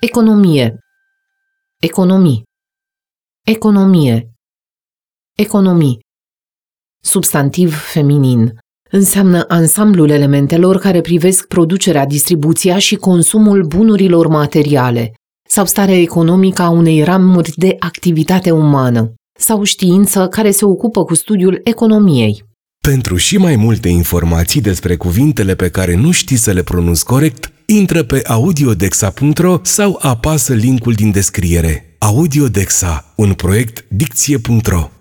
Economie. Economii. Economie. Economii. Substantiv feminin. Înseamnă ansamblul elementelor care privesc producerea, distribuția și consumul bunurilor materiale, sau starea economică a unei ramuri de activitate umană, sau știință care se ocupă cu studiul economiei. Pentru și mai multe informații despre cuvintele pe care nu știi să le pronunți corect, intră pe audiodexa.ro sau apasă linkul din descriere. Audiodexa, un proiect Dicție.ro.